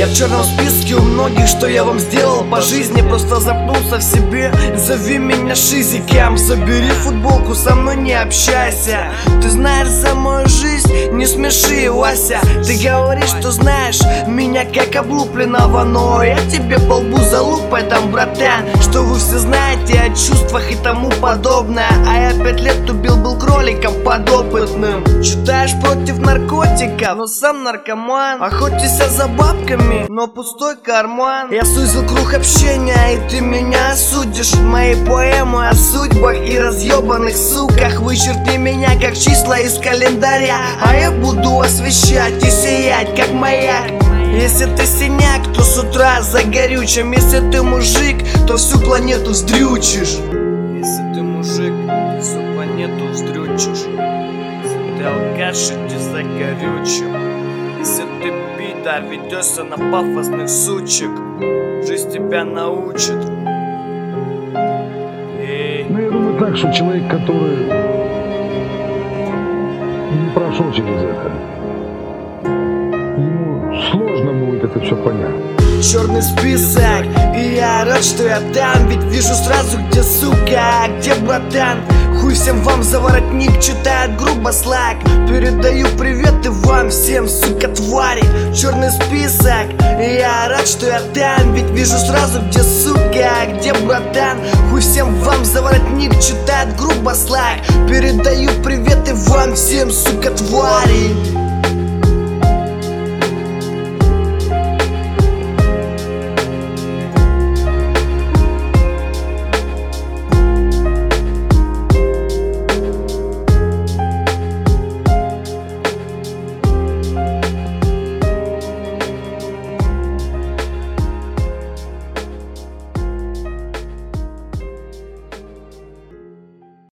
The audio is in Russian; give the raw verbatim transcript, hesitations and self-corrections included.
в черном списке у многих, что я вам сделал по жизни. Просто запнулся в себе, зови меня шизиком. Забери футболку, со мной не общайся. Ты знаешь за мою жизнь, не смеши, Вася. Ты говоришь, что знаешь меня как облупленного, но я тебе по лбу залупай там, братан, что вы все знаете о чувствах и тому подобное. А я пять лет убил, был кроликом подопытным. Читаешь против наркотиков, но сам наркоман. Охотишься за бабками, но пустой карман. Я сузил круг общения, и ты меня осудишь. Мои поэмы о судьбах и разъебанных суках. Вычеркни меня как числа из календаря, а я буду освещать и сиять как маяк. Если ты синяк, то с утра загорючим. Если ты мужик, то всю планету вздрючишь. Если ты мужик, то всю планету вздрючишь. Если ты алкаш, иди загорючим. Если ты пидор, ведешься на пафосных сучек, жизнь тебя научит. Эй. Ну я думаю так, что человек, который не прошел через это, ему сложно будет это все понять. Черный список, и я рад, что я там. Ведь вижу сразу, где сука, а где братан. Хуй всем вам за воротник, читает грубо слаг. Передаю приветы вам всем, сука, твари. Черный список, и я рад, что я там. Ведь вижу сразу, где сука, а где братан. Хуй всем вам за воротник, читает грубо слаг. Передаю приветы вам всем, сука, твари.